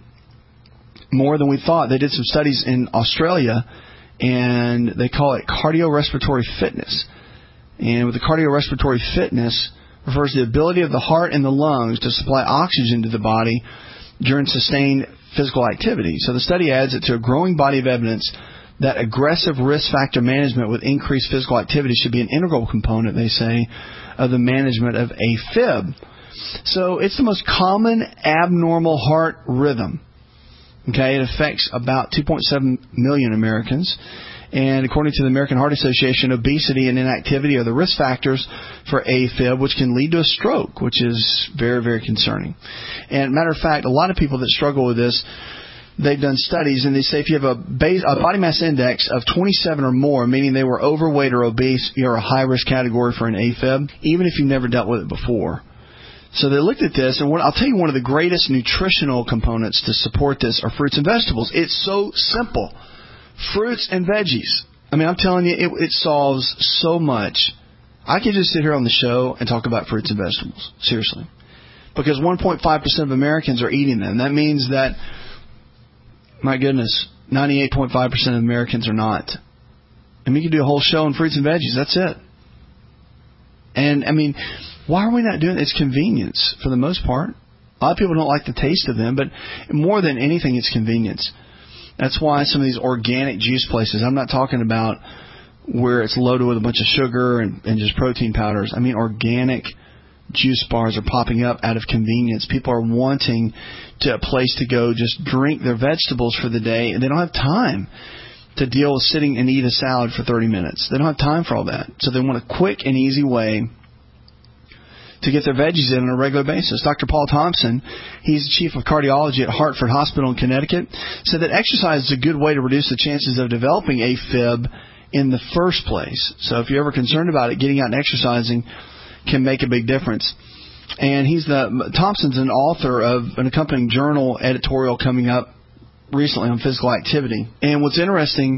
more than we thought. They did some studies in Australia, and they call it cardiorespiratory fitness. And with the cardiorespiratory fitness refers to the ability of the heart and the lungs to supply oxygen to the body during sustained physical activity. So the study adds it to a growing body of evidence that aggressive risk factor management with increased physical activity should be an integral component, they say, of the management of AFib. So it's the most common abnormal heart rhythm. Okay, it affects about two point seven million Americans. And according to the American Heart Association, obesity and inactivity are the risk factors for AFib, which can lead to a stroke, which is very, very concerning. And matter of fact, a lot of people that struggle with this, they've done studies, and they say if you have a, base, a body mass index of twenty-seven or more, meaning they were overweight or obese, you're a high-risk category for an AFib, even if you've never dealt with it before. So they looked at this, and what, I'll tell you one of the greatest nutritional components to support this are fruits and vegetables. It's so simple. Fruits and veggies. I mean, I'm telling you, it, it solves so much. I could just sit here on the show and talk about fruits and vegetables. Seriously. Because one point five percent of Americans are eating them. That means that, my goodness, ninety-eight point five percent of Americans are not. I mean, you can do a whole show on fruits and veggies. That's it. And, I mean, why are we not doing it? It's convenience for the most part. A lot of people don't like the taste of them, but more than anything, it's convenience. That's why some of these organic juice places, I'm not talking about where it's loaded with a bunch of sugar and, and just protein powders. I mean, organic juice bars are popping up out of convenience. People are wanting to a place to go just drink their vegetables for the day, and they don't have time to deal with sitting and eat a salad for thirty minutes. They don't have time for all that. So they want a quick and easy way to get their veggies in on a regular basis. Doctor Paul Thompson, he's the chief of cardiology at Hartford Hospital in Connecticut, said that exercise is a good way to reduce the chances of developing AFib in the first place. So if you're ever concerned about it, getting out and exercising can make a big difference. And he's the Thompson's an author of an accompanying journal editorial coming up recently on physical activity. And what's interesting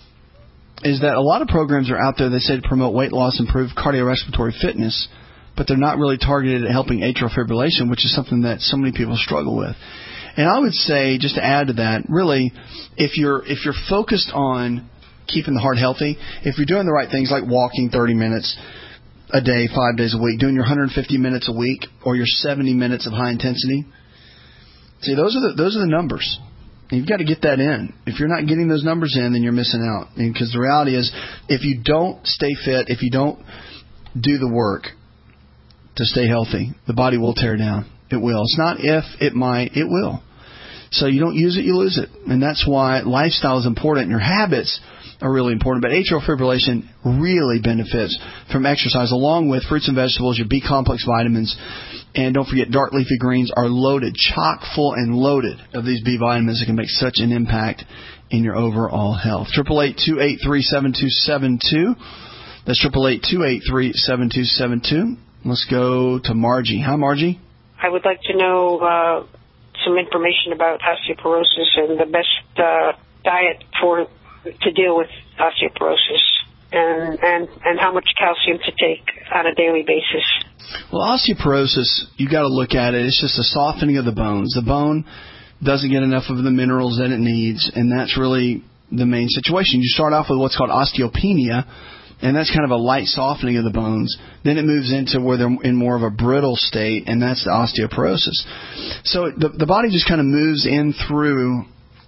is that a lot of programs are out there that say to promote weight loss, improve cardiorespiratory fitness, but they're not really targeted at helping atrial fibrillation, which is something that so many people struggle with. And I would say, just to add to that, really, if you're if you're focused on keeping the heart healthy, if you're doing the right things like walking thirty minutes a day, five days a week, doing your one hundred fifty minutes a week, or your seventy minutes of high intensity, see, those are the those are the numbers. You've got to get that in. If you're not getting those numbers in, then you're missing out. Because the reality is, if you don't stay fit, if you don't do the work to stay healthy, the body will tear down. It will. It's not if, it might, it will. So you don't use it, you lose it. And that's why lifestyle is important and your habits are really important. But atrial fibrillation really benefits from exercise, along with fruits and vegetables, your B-complex vitamins. And don't forget, dark leafy greens are loaded, chock full and loaded of these B vitamins that can make such an impact in your overall health. eight eight eight, two eight three, seven two seven two. That's eight eight eight, two eight three, seven two seven two. Let's go to Margie. Hi, Margie. I would like to know uh, some information about osteoporosis and the best uh, diet for to deal with osteoporosis, and, and, and how much calcium to take on a daily basis. Well, osteoporosis, you got to look at it. It's just a softening of the bones. The bone doesn't get enough of the minerals that it needs, and that's really the main situation. You start off with what's called osteopenia, and that's kind of a light softening of the bones. Then it moves into where they're in more of a brittle state, and that's the osteoporosis. So the, the body just kind of moves in through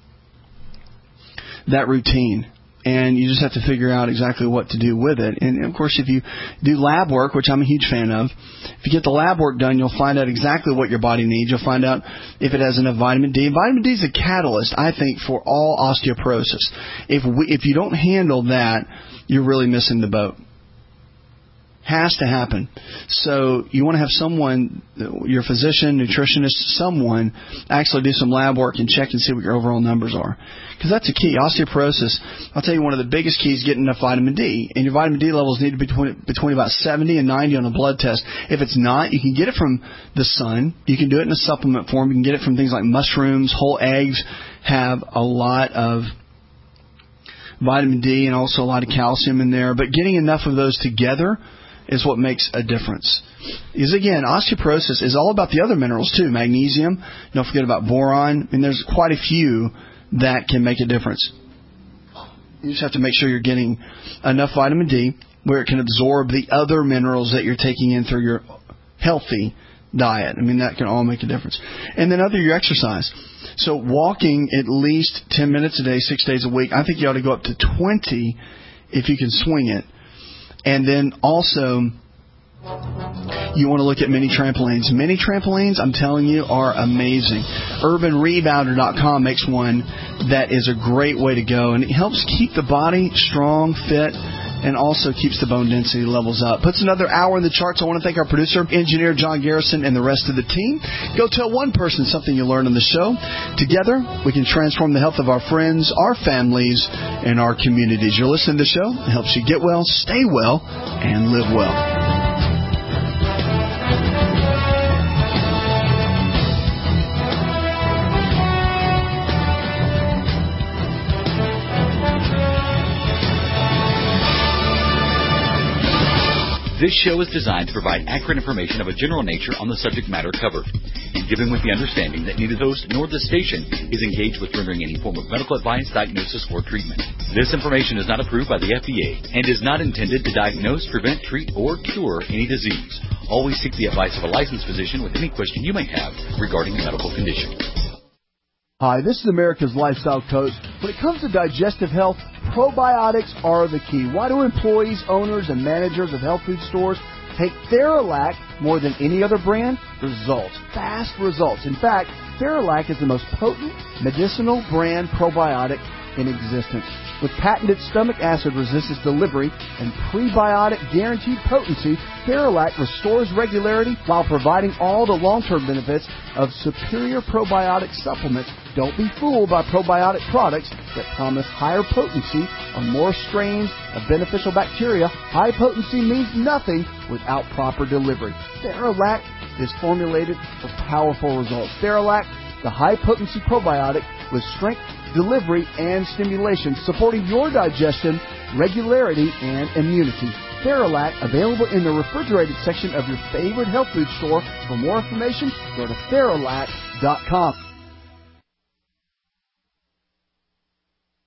that routine, and you just have to figure out exactly what to do with it. And, of course, if you do lab work, which I'm a huge fan of, if you get the lab work done, you'll find out exactly what your body needs. You'll find out if it has enough vitamin D. Vitamin D is a catalyst, I think, for all osteoporosis. If we, if you don't handle that, you're really missing the boat. Has to happen. So you want to have someone, your physician, nutritionist, someone actually do some lab work and check and see what your overall numbers are. Because that's a key. Osteoporosis, I'll tell you, one of the biggest keys is getting enough vitamin D. And your vitamin D levels need to be between, between about seventy and ninety on a blood test. If it's not, you can get it from the sun. You can do it in a supplement form. You can get it from things like mushrooms. Whole eggs have a lot of vitamin D and also a lot of calcium in there. But getting enough of those together is what makes a difference. Is again, osteoporosis is all about the other minerals too. Magnesium, don't forget about boron, and there's quite a few that can make a difference. You just have to make sure you're getting enough vitamin D where it can absorb the other minerals that you're taking in through your healthy diet. I mean, that can all make a difference. And then other, your exercise. So walking at least ten minutes a day, six days a week. I think you ought to go up to twenty if you can swing it. And then also, you want to look at mini trampolines. Mini trampolines, I'm telling you, are amazing. Urban Rebounder dot com makes one that is a great way to go. And it helps keep the body strong, fit, and also keeps the bone density levels up. Puts another hour in the charts. I want to thank our producer, engineer John Garrison, and the rest of the team. Go tell one person something you learned on the show. Together, we can transform the health of our friends, our families, and our communities. You're listening to the show. It helps you get well, stay well, and live well. This show is designed to provide accurate information of a general nature on the subject matter covered, and given with the understanding that neither the host nor the station is engaged with rendering any form of medical advice, diagnosis, or treatment. This information is not approved by the F D A and is not intended to diagnose, prevent, treat, or cure any disease. Always seek the advice of a licensed physician with any question you may have regarding a medical condition. Hi, this is America's Lifestyle Coach. When it comes to digestive health, probiotics are the key. Why do employees, owners, and managers of health food stores take Theralac more than any other brand? Results. Fast results. In fact, Theralac is the most potent medicinal brand probiotic in existence. With patented stomach acid resistance delivery and prebiotic guaranteed potency, Theralac restores regularity while providing all the long-term benefits of superior probiotic supplements. Don't be fooled by probiotic products that promise higher potency or more strains of beneficial bacteria. High potency means nothing without proper delivery. Theralac is formulated for powerful results. Theralac, the high-potency probiotic with strength, delivery, and stimulation, supporting your digestion, regularity, and immunity. Theralac, available in the refrigerated section of your favorite health food store. For more information, go to Theralac dot com.